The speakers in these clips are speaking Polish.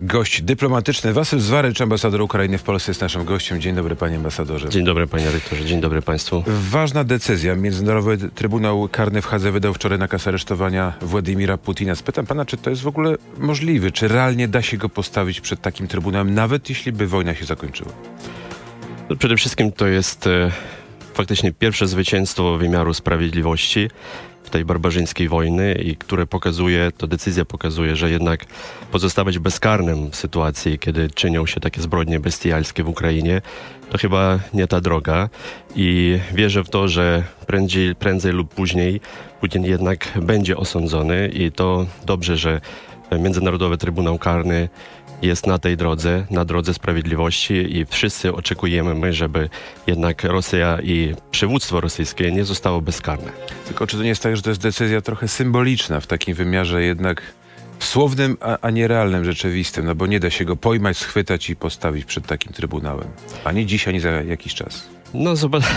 Gość dyplomatyczny Wasyl Zwarycz, ambasador Ukrainy w Polsce, jest naszym gościem. Dzień dobry, panie ambasadorze. Dzień dobry, panie rektorze. Dzień dobry państwu. Ważna decyzja. Międzynarodowy Trybunał Karny w Hadze wydał wczoraj nakaz aresztowania Władimira Putina. Spytam pana, czy to jest w ogóle możliwe? Czy realnie da się go postawić przed takim trybunałem, nawet jeśli by wojna się zakończyła? No, przede wszystkim to jest faktycznie pierwsze zwycięstwo wymiaru sprawiedliwości w tej barbarzyńskiej wojny, i które pokazuje, to decyzja pokazuje, że jednak pozostawać bezkarnym w sytuacji, kiedy czynią się takie zbrodnie bestialskie w Ukrainie, to chyba nie ta droga. I wierzę w to, że prędzej lub później Putin jednak będzie osądzony, i to dobrze, że Międzynarodowy Trybunał Karny jest na tej drodze, na drodze sprawiedliwości, i wszyscy oczekujemy żeby jednak Rosja i przywództwo rosyjskie nie zostało bezkarne. Tylko czy to nie jest tak, że to jest decyzja trochę symboliczna w takim wymiarze jednak słownym, a nie realnym, rzeczywistym, no bo nie da się go pojmać, schwytać i postawić przed takim trybunałem. Ani dziś, ani za jakiś czas. No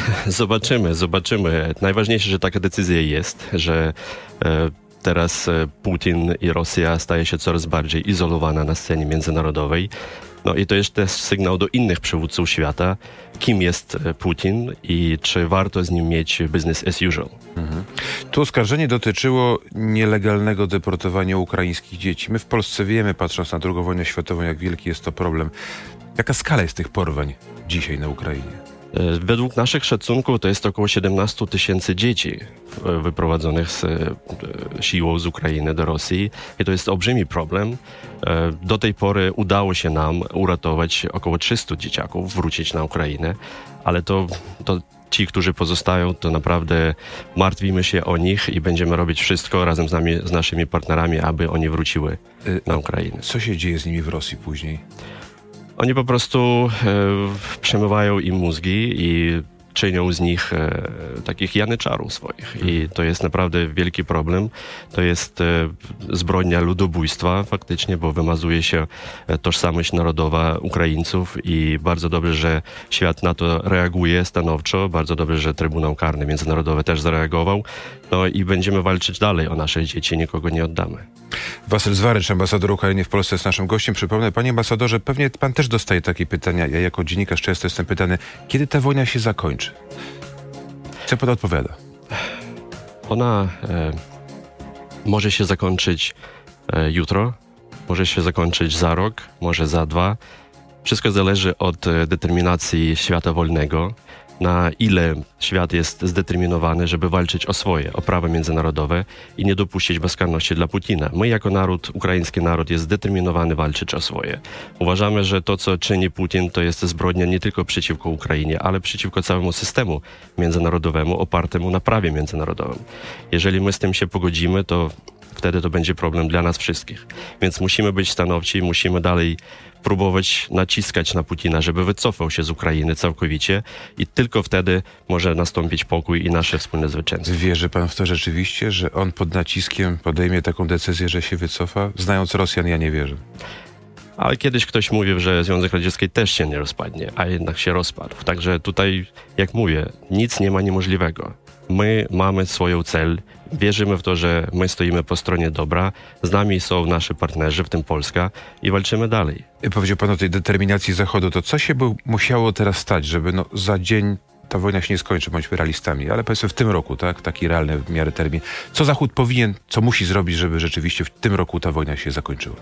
zobaczymy. Najważniejsze, że taka decyzja jest, że teraz Putin i Rosja staje się coraz bardziej izolowana na scenie międzynarodowej. No i to jest też sygnał do innych przywódców świata, kim jest Putin i czy warto z nim mieć business as usual. Tu oskarżenie dotyczyło nielegalnego deportowania ukraińskich dzieci. My w Polsce wiemy, patrząc na II wojnę światową, jak wielki jest to problem. Jaka skala jest tych porwań dzisiaj na Ukrainie? Według naszych szacunków to jest około 17 000 dzieci wyprowadzonych siłą z Ukrainy do Rosji, i to jest olbrzymi problem. Do tej pory udało się nam uratować około 300 dzieciaków, wrócić na Ukrainę, ale to ci, którzy pozostają, to naprawdę martwimy się o nich i będziemy robić wszystko razem z naszymi partnerami, aby oni wróciły na Ukrainę. Co się dzieje z nimi w Rosji później? Oni po prostu przemywają im mózgi i czynią z nich takich janyczarów swoich. I to jest naprawdę wielki problem. To jest zbrodnia ludobójstwa faktycznie, bo wymazuje się tożsamość narodowa Ukraińców, i bardzo dobrze, że świat na to reaguje stanowczo. Bardzo dobrze, że Trybunał Karny Międzynarodowy też zareagował. No i będziemy walczyć dalej o nasze dzieci, nikogo nie oddamy. Wasyl Zwarycz, ambasador Ukrainy w Polsce, jest naszym gościem. Przypomnę, panie ambasadorze, pewnie pan też dostaje takie pytania. Ja jako dziennikarz często jestem pytany, kiedy ta wojna się zakończy? Co pan odpowiada? Ona może się zakończyć jutro, może się zakończyć za rok, może za 2. Wszystko zależy od determinacji świata wolnego, na ile świat jest zdeterminowany, żeby walczyć o swoje, o prawa międzynarodowe i nie dopuścić bezkarności dla Putina. My jako naród, ukraiński naród, jest zdeterminowany walczyć o swoje. Uważamy, że to, co czyni Putin, to jest zbrodnia nie tylko przeciwko Ukrainie, ale przeciwko całemu systemu międzynarodowemu opartemu na prawie międzynarodowym. Jeżeli my z tym się pogodzimy, to wtedy to będzie problem dla nas wszystkich. Więc musimy być stanowczy, musimy dalej próbować naciskać na Putina, żeby wycofał się z Ukrainy całkowicie, i tylko wtedy może nastąpić pokój i nasze wspólne zwycięstwo. Wierzy pan w to rzeczywiście, że on pod naciskiem podejmie taką decyzję, że się wycofa? Znając Rosjan, ja nie wierzę. Ale kiedyś ktoś mówił, że Związek Radziecki też się nie rozpadnie, a jednak się rozpadł. Także tutaj, jak mówię, nic nie ma niemożliwego. My mamy swoją cel, wierzymy w to, że my stoimy po stronie dobra, z nami są nasi partnerzy, w tym Polska, i walczymy dalej. Powiedział pan o tej determinacji Zachodu. To co się by musiało teraz stać, żeby za dzień ta wojna się nie skończy, bądźmy realistami, ale powiedzmy w tym roku, tak, taki realny w miarę termin. Co Zachód powinien, co musi zrobić, żeby rzeczywiście w tym roku ta wojna się zakończyła?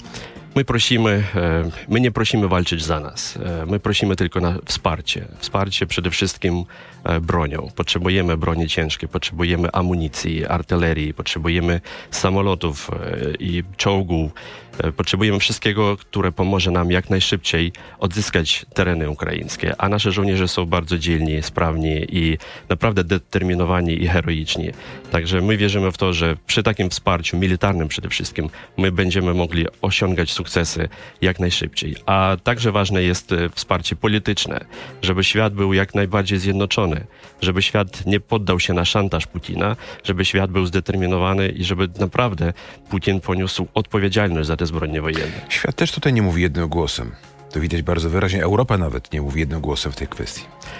My nie prosimy walczyć za nas. My prosimy tylko na wsparcie. Wsparcie przede wszystkim bronią. Potrzebujemy broni ciężkiej, potrzebujemy amunicji, artylerii, potrzebujemy samolotów i czołgów. Potrzebujemy wszystkiego, które pomoże nam jak najszybciej odzyskać tereny ukraińskie. A nasze żołnierze są bardzo dzielni, sprawni i naprawdę determinowani i heroiczni. Także my wierzymy w to, że przy takim wsparciu militarnym przede wszystkim my będziemy mogli osiągać sukcesy jak najszybciej. A także ważne jest wsparcie polityczne, żeby świat był jak najbardziej zjednoczony, żeby świat nie poddał się na szantaż Putina, żeby świat był zdeterminowany i żeby naprawdę Putin poniósł odpowiedzialność za te zbrodnie wojenne. Świat też tutaj nie mówi jednym głosem. To widać bardzo wyraźnie. Europa nawet nie mówi jednym głosem w tej kwestii.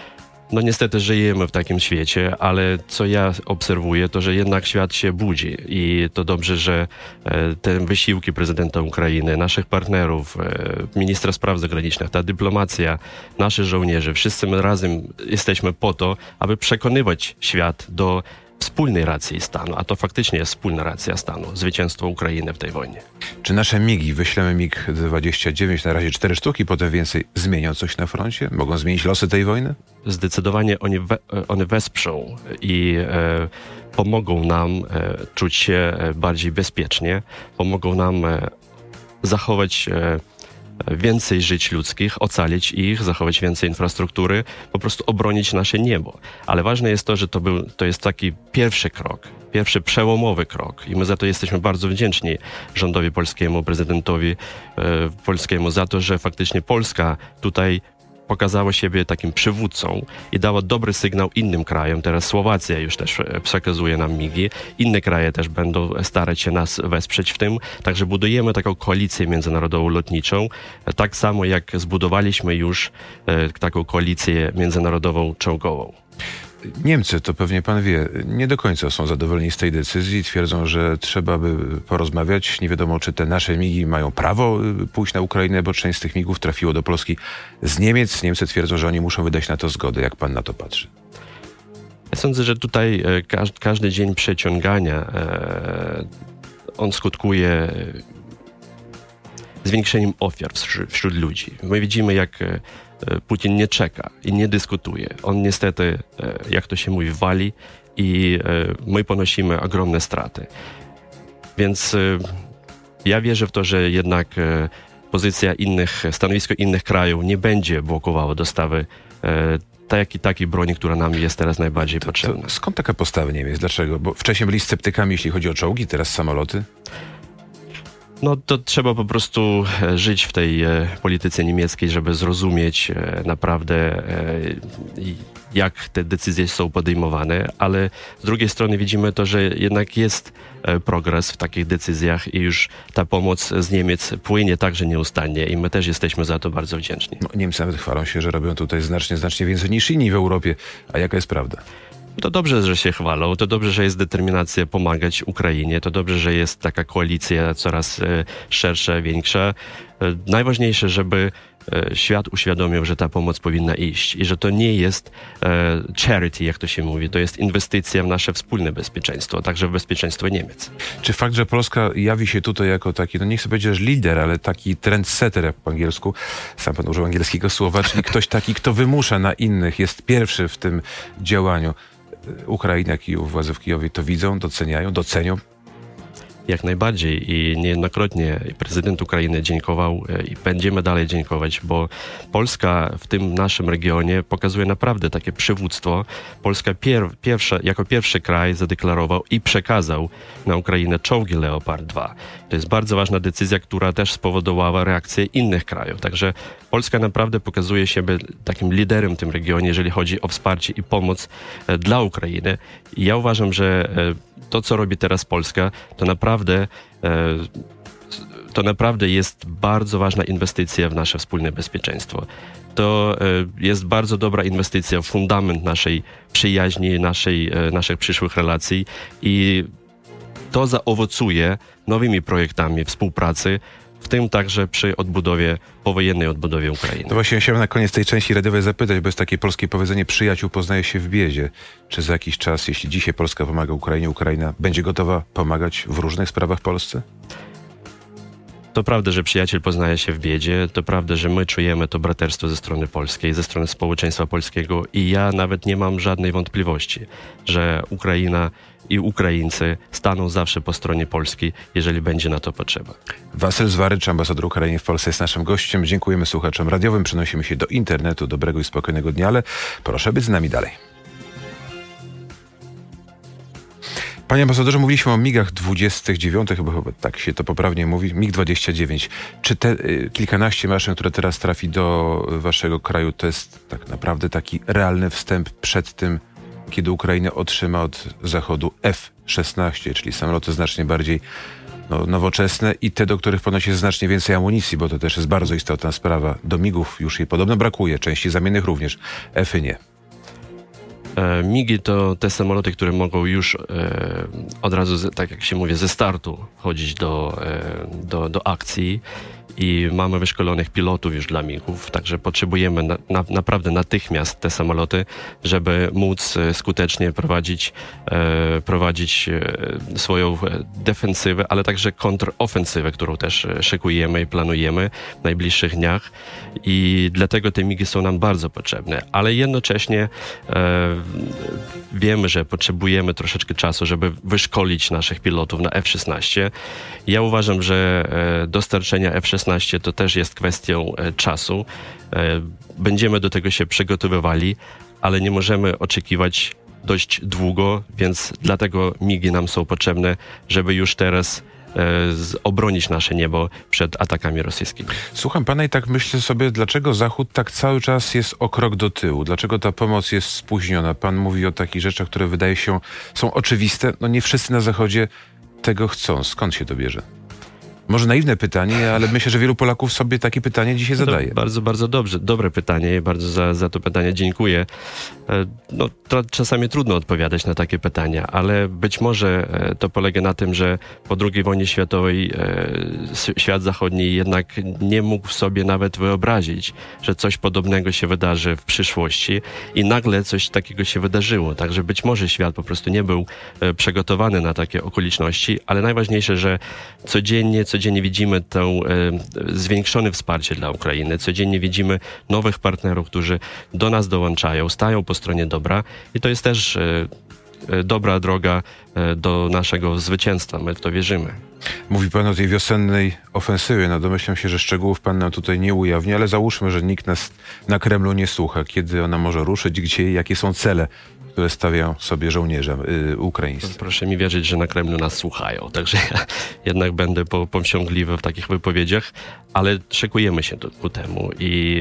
No niestety żyjemy w takim świecie, ale co ja obserwuję, to że jednak świat się budzi i to dobrze, że te wysiłki prezydenta Ukrainy, naszych partnerów, ministra spraw zagranicznych, ta dyplomacja, nasi żołnierze, wszyscy my razem jesteśmy po to, aby przekonywać świat do wspólnej racji stanu, a to faktycznie jest wspólna racja stanu, zwycięstwo Ukrainy w tej wojnie. Czy nasze MIG-i, wyślemy MiG-29, na razie 4 sztuki, potem więcej, zmienią coś na froncie? Mogą zmienić losy tej wojny? Zdecydowanie one wesprzą i pomogą nam czuć się bardziej bezpiecznie, pomogą nam zachować więcej żyć ludzkich, ocalić ich, zachować więcej infrastruktury, po prostu obronić nasze niebo. Ale ważne jest to, że to jest taki pierwszy krok, pierwszy przełomowy krok i my za to jesteśmy bardzo wdzięczni rządowi polskiemu, prezydentowi polskiemu za to, że faktycznie Polska tutaj pokazała siebie takim przywódcą i dała dobry sygnał innym krajom. Teraz Słowacja już też przekazuje nam MIG-i. Inne kraje też będą starać się nas wesprzeć w tym. Także budujemy taką koalicję międzynarodową lotniczą. Tak samo jak zbudowaliśmy już taką koalicję międzynarodową czołgową. Niemcy, to pewnie pan wie, nie do końca są zadowoleni z tej decyzji. Twierdzą, że trzeba by porozmawiać. Nie wiadomo, czy te nasze MIG-i mają prawo pójść na Ukrainę, bo część z tych MIG-ów trafiło do Polski z Niemiec. Niemcy twierdzą, że oni muszą wydać na to zgodę. Jak pan na to patrzy? Ja sądzę, że tutaj każdy dzień przeciągania on skutkuje zwiększeniem ofiar wśród ludzi. My widzimy, jak Putin nie czeka i nie dyskutuje. On niestety, jak to się mówi, wali i my ponosimy ogromne straty. Więc ja wierzę w to, że jednak pozycja stanowisko innych krajów nie będzie blokowało dostawy takiej broni, która nam jest teraz najbardziej potrzebna. To skąd taka postawa Niemiec? Dlaczego? Bo wcześniej byli sceptykami, jeśli chodzi o czołgi, teraz samoloty? No to trzeba po prostu żyć w tej polityce niemieckiej, żeby zrozumieć naprawdę, jak te decyzje są podejmowane, ale z drugiej strony widzimy to, że jednak jest progres w takich decyzjach i już ta pomoc z Niemiec płynie także nieustannie i my też jesteśmy za to bardzo wdzięczni. No, Niemcy nawet chwalą się, że robią tutaj znacznie więcej niż inni w Europie. A jaka jest prawda? To dobrze, że się chwalą, to dobrze, że jest determinacja pomagać Ukrainie, to dobrze, że jest taka koalicja coraz szersza, większa. Najważniejsze, żeby świat uświadomił, że ta pomoc powinna iść i że to nie jest charity, jak to się mówi, to jest inwestycja w nasze wspólne bezpieczeństwo, także w bezpieczeństwo Niemiec. Czy fakt, że Polska jawi się tutaj jako taki, no nie chcę powiedzieć, że lider, ale taki trendsetter, jak po angielsku, sam pan użył angielskiego słowa, czyli ktoś taki, kto wymusza na innych, jest pierwszy w tym działaniu. Ukraina, jak i władze w Kijowie to widzą, docenią? Jak najbardziej i niejednokrotnie prezydent Ukrainy dziękował i będziemy dalej dziękować, bo Polska w tym naszym regionie pokazuje naprawdę takie przywództwo. Polska jako pierwszy kraj zadeklarował i przekazał na Ukrainę czołgi Leopard 2. To jest bardzo ważna decyzja, która też spowodowała reakcję innych krajów. Także Polska naprawdę pokazuje siebie takim liderem w tym regionie, jeżeli chodzi o wsparcie i pomoc dla Ukrainy. I ja uważam, że to, co robi teraz Polska, to naprawdę jest bardzo ważna inwestycja w nasze wspólne bezpieczeństwo. To jest bardzo dobra inwestycja w fundament naszej przyjaźni, naszych przyszłych relacji i to zaowocuje nowymi projektami współpracy, w tym także przy powojennej odbudowie Ukrainy. To właśnie chciałem na koniec tej części radiowej zapytać, bo jest takie polskie powiedzenie: przyjaciół poznaje się w biedzie. Czy za jakiś czas, jeśli dzisiaj Polska pomaga Ukrainie, Ukraina będzie gotowa pomagać w różnych sprawach Polsce? To prawda, że przyjaciel poznaje się w biedzie, to prawda, że my czujemy to braterstwo ze strony polskiej, ze strony społeczeństwa polskiego i ja nawet nie mam żadnej wątpliwości, że Ukraina i Ukraińcy staną zawsze po stronie Polski, jeżeli będzie na to potrzeba. Wasyl Zwarycz, ambasador Ukrainy w Polsce, jest naszym gościem. Dziękujemy słuchaczom radiowym. Przenosimy się do internetu. Dobrego i spokojnego dnia, ale proszę być z nami dalej. Panie ambasadorze, mówiliśmy o MIG-ach 29, chyba tak się to poprawnie mówi, MiG-29. Czy te kilkanaście maszyn, które teraz trafi do waszego kraju, to jest tak naprawdę taki realny wstęp przed tym, kiedy Ukraina otrzyma od Zachodu F-16, czyli samoloty znacznie bardziej nowoczesne i te, do których ponosi znacznie więcej amunicji, bo to też jest bardzo istotna sprawa. Do MIG-ów już jej podobno brakuje, części zamiennych również, F-y nie. MIG-i to te samoloty, które mogą już od razu, tak jak się mówi, ze startu chodzić do akcji. I mamy wyszkolonych pilotów już dla MIG-ów, także potrzebujemy naprawdę natychmiast te samoloty, żeby móc skutecznie prowadzić swoją defensywę, ale także kontrofensywę, którą też szykujemy i planujemy w najbliższych dniach. I dlatego te MIG-y są nam bardzo potrzebne, ale jednocześnie wiemy, że potrzebujemy troszeczkę czasu, żeby wyszkolić naszych pilotów na F-16. Ja uważam, że dostarczenia F-16 to też jest kwestią czasu. Będziemy do tego się przygotowywali, ale nie możemy oczekiwać dość długo, więc dlatego MIG-y nam są potrzebne, żeby już teraz obronić nasze niebo przed atakami rosyjskimi. Słucham pana i tak myślę sobie, dlaczego Zachód tak cały czas jest o krok do tyłu? Dlaczego ta pomoc jest spóźniona? Pan mówi o takich rzeczach, które wydaje się są oczywiste. No nie wszyscy na Zachodzie tego chcą. Skąd się to bierze? Może naiwne pytanie, ale myślę, że wielu Polaków sobie takie pytanie dzisiaj zadaje. Bardzo, bardzo dobre pytanie i bardzo za to pytanie dziękuję. No, czasami trudno odpowiadać na takie pytania, ale być może to polega na tym, że po II wojnie światowej świat zachodni jednak nie mógł sobie nawet wyobrazić, że coś podobnego się wydarzy w przyszłości i nagle coś takiego się wydarzyło. Także być może świat po prostu nie był przygotowany na takie okoliczności, ale najważniejsze, że codziennie widzimy to zwiększone wsparcie dla Ukrainy. Codziennie widzimy nowych partnerów, którzy do nas dołączają, stają po stronie dobra i to jest też dobra droga do naszego zwycięstwa. My w to wierzymy. Mówi pan o tej wiosennej ofensywie. No domyślam się, że szczegółów pan nam tutaj nie ujawni, ale załóżmy, że nikt nas na Kremlu nie słucha. Kiedy ona może ruszyć? Gdzie? Jakie są cele, które stawiają sobie żołnierze ukraińscy? Proszę mi wierzyć, że na Kremlu nas słuchają. Także ja jednak będę powściągliwy w takich wypowiedziach, ale szykujemy się ku temu i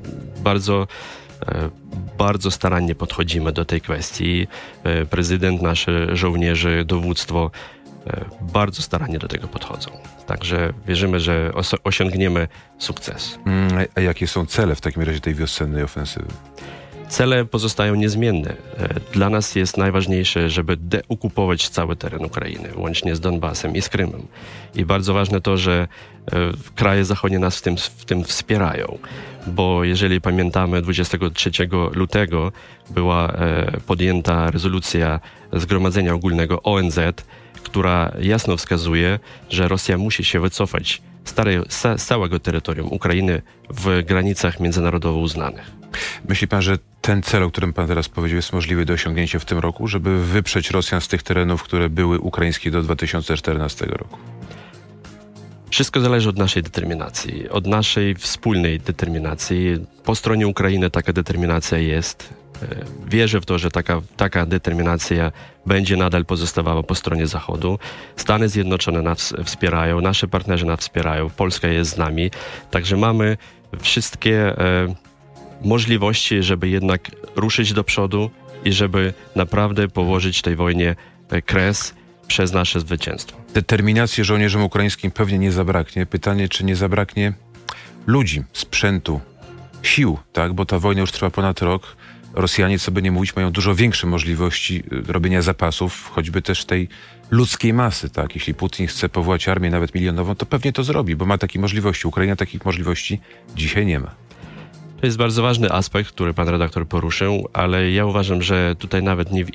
bardzo starannie podchodzimy do tej kwestii. Prezydent, nasze żołnierze, dowództwo bardzo starannie do tego podchodzą. Także wierzymy, że osiągniemy sukces. A jakie są cele w takim razie tej wiosennej ofensywy? Cele pozostają niezmienne. Dla nas jest najważniejsze, żeby deokupować cały teren Ukrainy, łącznie z Donbasem i z Krymem. I bardzo ważne to, że kraje zachodnie nas w tym wspierają, bo jeżeli pamiętamy, 23 lutego była podjęta rezolucja Zgromadzenia Ogólnego ONZ, która jasno wskazuje, że Rosja musi się wycofać z całego terytorium Ukrainy w granicach międzynarodowo uznanych. Myśli pan, że ten cel, o którym pan teraz powiedział, jest możliwy do osiągnięcia w tym roku, żeby wyprzeć Rosjan z tych terenów, które były ukraińskie do 2014 roku? Wszystko zależy od naszej determinacji, od naszej wspólnej determinacji. Po stronie Ukrainy taka determinacja jest. Wierzę w to, że taka determinacja będzie nadal pozostawała po stronie Zachodu. Stany Zjednoczone nas wspierają, nasi partnerzy nas wspierają, Polska jest z nami. Także mamy wszystkie możliwości, żeby jednak ruszyć do przodu i żeby naprawdę położyć tej wojnie kres przez nasze zwycięstwo. Determinacji żołnierzom ukraińskim pewnie nie zabraknie. Pytanie, czy nie zabraknie ludzi, sprzętu, sił, tak? Bo ta wojna już trwa ponad rok. Rosjanie, co by nie mówić, mają dużo większe możliwości robienia zapasów, choćby też tej ludzkiej masy, tak? Jeśli Putin chce powołać armię nawet milionową, to pewnie to zrobi, bo ma takie możliwości. Ukraina takich możliwości dzisiaj nie ma. To jest bardzo ważny aspekt, który pan redaktor poruszył, ale ja uważam, że tutaj nawet nie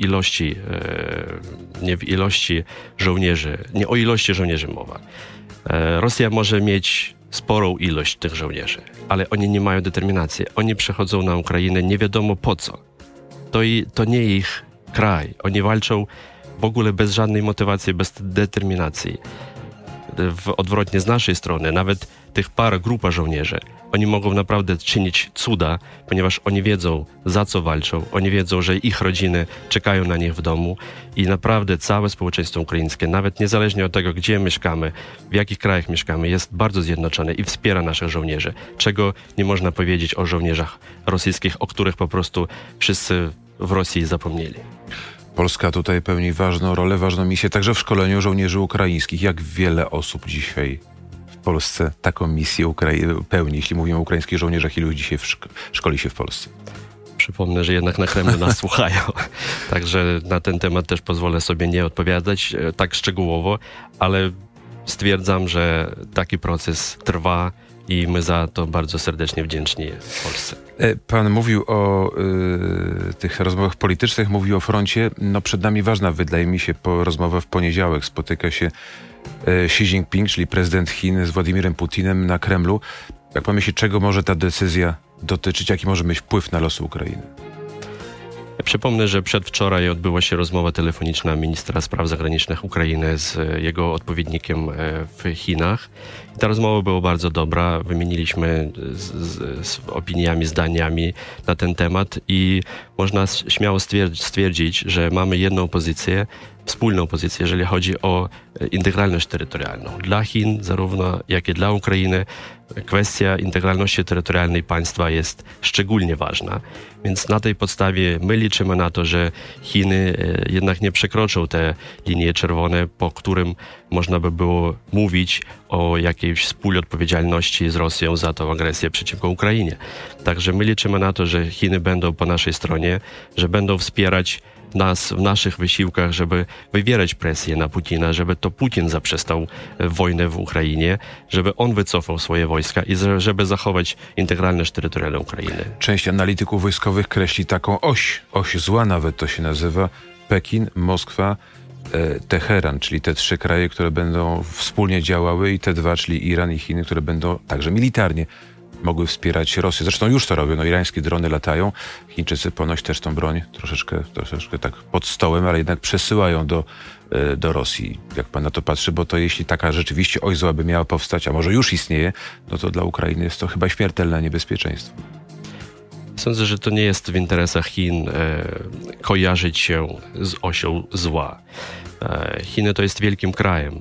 w ilości żołnierzy, nie o ilości żołnierzy mowa. Rosja może mieć sporą ilość tych żołnierzy, ale oni nie mają determinacji. Oni przychodzą na Ukrainę nie wiadomo po co. To nie ich kraj. Oni walczą w ogóle bez żadnej motywacji, bez determinacji. Odwrotnie z naszej strony, nawet tych grupa żołnierzy, oni mogą naprawdę czynić cuda, ponieważ oni wiedzą, za co walczą, oni wiedzą, że ich rodziny czekają na nich w domu i naprawdę całe społeczeństwo ukraińskie, nawet niezależnie od tego, gdzie mieszkamy, w jakich krajach mieszkamy, jest bardzo zjednoczone i wspiera naszych żołnierzy, czego nie można powiedzieć o żołnierzach rosyjskich, o których po prostu wszyscy w Rosji zapomnieli. Polska tutaj pełni ważną rolę, ważną misję także w szkoleniu żołnierzy ukraińskich. Jak wiele osób dzisiaj w Polsce taką misję pełni, jeśli mówimy o ukraińskich żołnierzach, ilu dzisiaj szkoli się w Polsce? Przypomnę, że jednak na Kremlu nas słuchają. Także na ten temat też pozwolę sobie nie odpowiadać tak szczegółowo, ale stwierdzam, że taki proces trwa i my za to bardzo serdecznie wdzięczni w Polsce. Pan mówił o tych rozmowach politycznych, mówił o froncie. No przed nami ważna, wydaje mi się, rozmowa w poniedziałek. Spotyka się Xi Jinping, czyli prezydent Chin, z Władimirem Putinem na Kremlu. Jak pan myśli, czego może ta decyzja dotyczyć? Jaki może mieć wpływ na losy Ukrainy? Przypomnę, że przedwczoraj odbyła się rozmowa telefoniczna ministra spraw zagranicznych Ukrainy z jego odpowiednikiem w Chinach. I ta rozmowa była bardzo dobra. Wymieniliśmy z opiniami, zdaniami na ten temat i można śmiało stwierdzić, że mamy jedną pozycję, wspólną pozycję, jeżeli chodzi o integralność terytorialną. Dla Chin, zarówno jak i dla Ukrainy, kwestia integralności terytorialnej państwa jest szczególnie ważna. Więc na tej podstawie my liczymy na to, że Chiny jednak nie przekroczą te linie czerwone, po którym można by było mówić o jakiejś wspólnej odpowiedzialności z Rosją za tą agresję przeciwko Ukrainie. Także my liczymy na to, że Chiny będą po naszej stronie, że będą wspierać nas w naszych wysiłkach, żeby wywierać presję na Putina, żeby to Putin zaprzestał wojnę w Ukrainie, żeby on wycofał swoje wojska i żeby zachować integralność terytorialną Ukrainy. Część analityków wojskowych kreśli taką oś zła nawet to się nazywa, Pekin, Moskwa, Teheran, czyli te trzy kraje, które będą wspólnie działały i te dwa, czyli Iran i Chiny, które będą także militarnie mogły wspierać Rosję. Zresztą już to robią. No, irańskie drony latają. Chińczycy ponoć też tą broń troszeczkę tak pod stołem, ale jednak przesyłają do Rosji. Jak pan na to patrzy, bo to jeśli taka rzeczywiście oś zła by miała powstać, a może już istnieje, no to dla Ukrainy jest to chyba śmiertelne niebezpieczeństwo. Sądzę, że to nie jest w interesach Chin kojarzyć się z osią zła. Chiny to jest wielkim krajem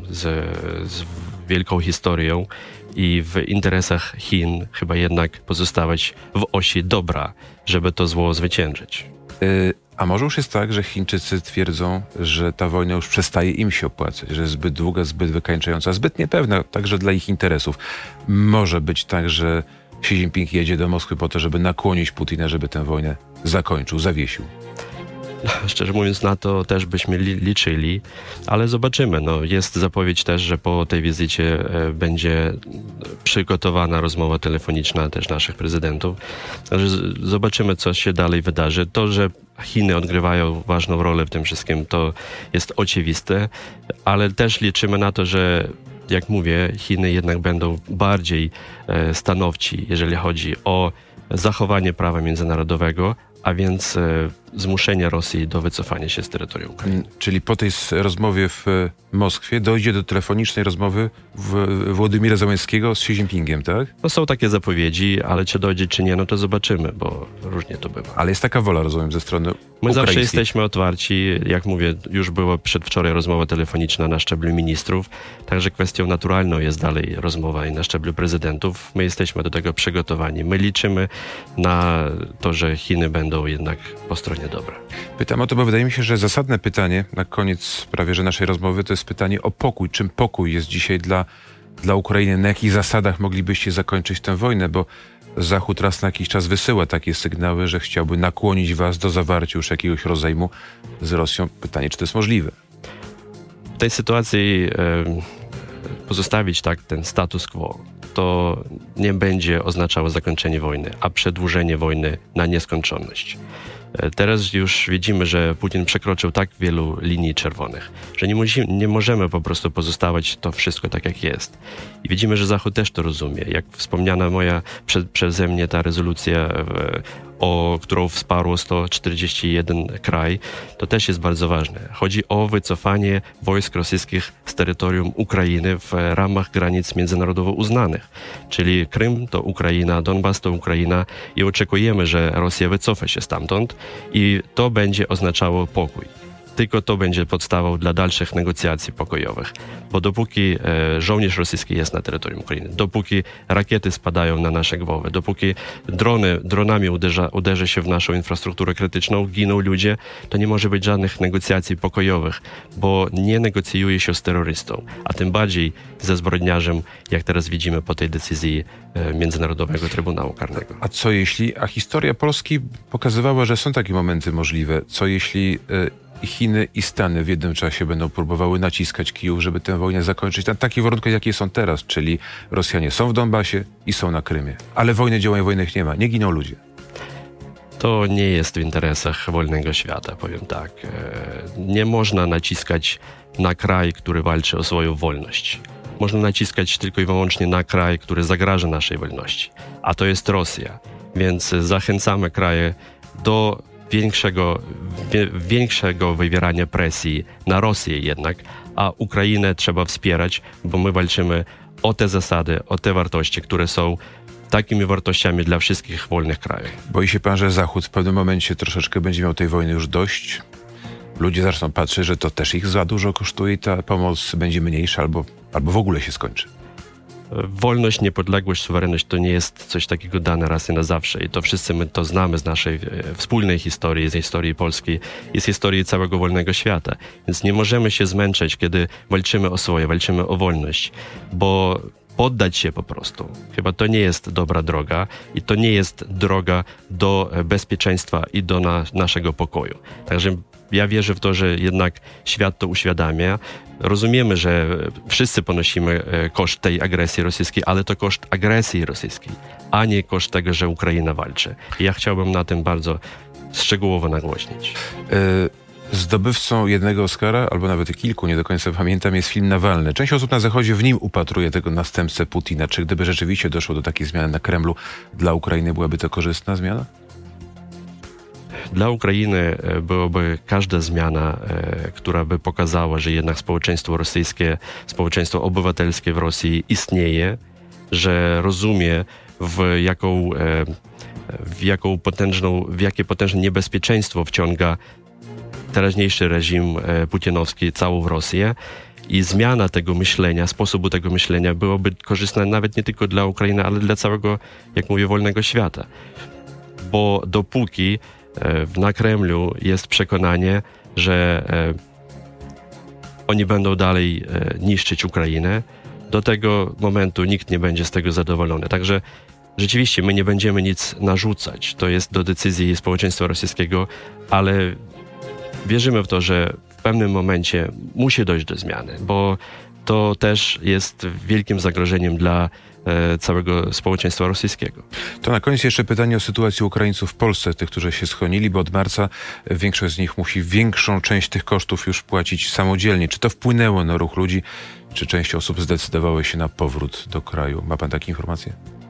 z wielką historią i w interesach Chin chyba jednak pozostawać w osi dobra, żeby to zło zwyciężyć. A może już jest tak, że Chińczycy twierdzą, że ta wojna już przestaje im się opłacać, że jest zbyt długa, zbyt wykańczająca, zbyt niepewna, także dla ich interesów. Może być tak, że Xi Jinping jedzie do Moskwy po to, żeby nakłonić Putina, żeby tę wojnę zakończył, zawiesił. Szczerze mówiąc, na to też byśmy liczyli, ale zobaczymy. No, jest zapowiedź też, że po tej wizycie będzie przygotowana rozmowa telefoniczna też naszych prezydentów. Także zobaczymy, co się dalej wydarzy. To, że Chiny odgrywają ważną rolę w tym wszystkim, to jest oczywiste, ale też liczymy na to, że jak mówię, Chiny jednak będą bardziej stanowci, jeżeli chodzi o zachowanie prawa międzynarodowego, a więc zmuszenie Rosji do wycofania się z terytorium Ukrainy. Czyli po tej rozmowie w Moskwie dojdzie do telefonicznej rozmowy Władimira Zełenskiego z Xi Jinpingiem, tak? No są takie zapowiedzi, ale czy dojdzie, czy nie, no to zobaczymy, bo różnie to bywa. Ale jest taka wola, rozumiem, ze strony My zawsze ukraińskiej. jesteśmy otwarci. Jak mówię, już była przedwczoraj rozmowa telefoniczna na szczeblu ministrów, także kwestią naturalną jest dalej rozmowa i na szczeblu prezydentów. My jesteśmy do tego przygotowani. My liczymy na to, że Chiny będą jednak po stronie dobra. Pytam o to, bo wydaje mi się, że zasadne pytanie na koniec prawie że naszej rozmowy to jest pytanie o pokój. Czym pokój jest dzisiaj dla Ukrainy? Na jakich zasadach moglibyście zakończyć tę wojnę? Bo Zachód raz na jakiś czas wysyła takie sygnały, że chciałby nakłonić was do zawarcia już jakiegoś rozejmu z Rosją. Pytanie, czy to jest możliwe? W tej sytuacji pozostawić tak ten status quo, to nie będzie oznaczało zakończenie wojny, a przedłużenie wojny na nieskończoność. Teraz już widzimy, że Putin przekroczył tak wielu linii czerwonych, że nie możemy po prostu pozostawać to wszystko tak, jak jest. I widzimy, że Zachód też to rozumie. Jak wspomniana moja przeze mnie ta rezolucja, którą wsparło 141 kraj, to też jest bardzo ważne. Chodzi o wycofanie wojsk rosyjskich z terytorium Ukrainy w ramach granic międzynarodowo uznanych. Czyli Krym to Ukraina, Donbas to Ukraina i oczekujemy, że Rosja wycofa się stamtąd i to będzie oznaczało pokój. tylko to będzie podstawą dla dalszych negocjacji pokojowych. Bo dopóki żołnierz rosyjski jest na terytorium Ukrainy, dopóki rakiety spadają na nasze głowy, dopóki dronami uderzy się w naszą infrastrukturę krytyczną, giną ludzie, to nie może być żadnych negocjacji pokojowych, bo nie negocjuje się z terrorystą, a tym bardziej ze zbrodniarzem, jak teraz widzimy po tej decyzji Międzynarodowego Trybunału Karnego. A historia Polski pokazywała, że są takie momenty możliwe. Co jeśli i Chiny, i Stany w jednym czasie będą próbowały naciskać Kijów, żeby tę wojnę zakończyć na takich warunkach, jakie są teraz, czyli Rosjanie są w Donbasie i są na Krymie. Ale działań wojennych nie ma, nie giną ludzie. To nie jest w interesach wolnego świata, powiem tak. Nie można naciskać na kraj, który walczy o swoją wolność. Można naciskać tylko i wyłącznie na kraj, który zagraża naszej wolności. A to jest Rosja. Więc zachęcamy kraje do większego wywierania presji na Rosję jednak, a Ukrainę trzeba wspierać, bo my walczymy o te zasady, o te wartości, które są takimi wartościami dla wszystkich wolnych krajów. Boi się pan, że Zachód w pewnym momencie troszeczkę będzie miał tej wojny już dość? Ludzie zaczną patrzeć, że to też ich za dużo kosztuje i ta pomoc będzie mniejsza albo w ogóle się skończy. Wolność, niepodległość, suwerenność to nie jest coś takiego dane raz i na zawsze i to wszyscy my to znamy z naszej wspólnej historii, z historii Polski i z historii całego wolnego świata. Więc nie możemy się zmęczyć, kiedy walczymy o swoje, walczymy o wolność, bo poddać się po prostu. Chyba to nie jest dobra droga i to nie jest droga do bezpieczeństwa i do naszego pokoju. Także ja wierzę w to, że jednak świat to uświadamia. Rozumiemy, że wszyscy ponosimy koszt tej agresji rosyjskiej, ale to koszt agresji rosyjskiej, a nie koszt tego, że Ukraina walczy. I ja chciałbym na tym bardzo szczegółowo nagłośnić. Zdobywcą jednego Oscara, albo nawet kilku, nie do końca pamiętam, jest film Nawalny. Część osób na Zachodzie w nim upatruje tego następcę Putina. Czy gdyby rzeczywiście doszło do takiej zmiany na Kremlu, dla Ukrainy byłaby to korzystna zmiana? Dla Ukrainy byłaby każda zmiana, która by pokazała, że jednak społeczeństwo rosyjskie, społeczeństwo obywatelskie w Rosji istnieje, że rozumie w jakie potężne niebezpieczeństwo wciąga teraźniejszy reżim putinowski całą Rosję i zmiana tego myślenia, sposobu tego myślenia byłoby korzystna nawet nie tylko dla Ukrainy, ale dla całego, jak mówię, wolnego świata. Bo dopóki na Kremlu jest przekonanie, że oni będą dalej niszczyć Ukrainę, do tego momentu nikt nie będzie z tego zadowolony. Także rzeczywiście my nie będziemy nic narzucać. To jest do decyzji społeczeństwa rosyjskiego, ale wierzymy w to, że w pewnym momencie musi dojść do zmiany, bo to też jest wielkim zagrożeniem dla całego społeczeństwa rosyjskiego. To na koniec jeszcze pytanie o sytuację Ukraińców w Polsce, tych, którzy się schronili, bo od marca większość z nich musi większą część tych kosztów już płacić samodzielnie. Czy to wpłynęło na ruch ludzi, czy część osób zdecydowało się na powrót do kraju? Ma pan takie informacje?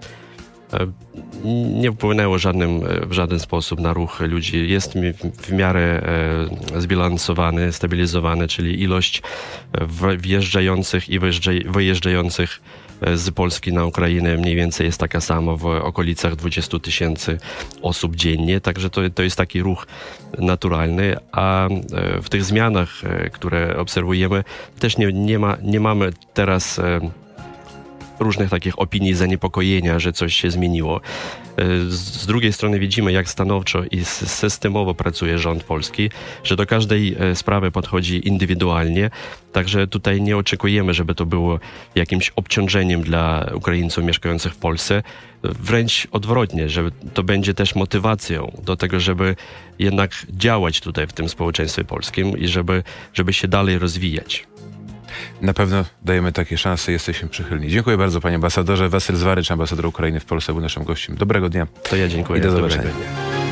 Nie wpłynęło w żaden sposób na ruch ludzi. Jest w miarę zbilansowany, stabilizowany, czyli ilość wjeżdżających i wyjeżdżających z Polski na Ukrainę mniej więcej jest taka sama, w okolicach 20 000 osób dziennie, także to jest taki ruch naturalny, a w tych zmianach, które obserwujemy, też nie mamy teraz różnych takich opinii zaniepokojenia, że coś się zmieniło. Z drugiej strony widzimy, jak stanowczo i systemowo pracuje rząd polski, że do każdej sprawy podchodzi indywidualnie, także tutaj nie oczekujemy, żeby to było jakimś obciążeniem dla Ukraińców mieszkających w Polsce. Wręcz odwrotnie, że to będzie też motywacją do tego, żeby jednak działać tutaj w tym społeczeństwie polskim i żeby się dalej rozwijać. Na pewno dajemy takie szanse, jesteśmy przychylni. Dziękuję bardzo, panie ambasadorze. Wasyl Zwarycz, ambasador Ukrainy w Polsce, był naszym gościem. Dobrego dnia. To ja dziękuję. I do zobaczenia.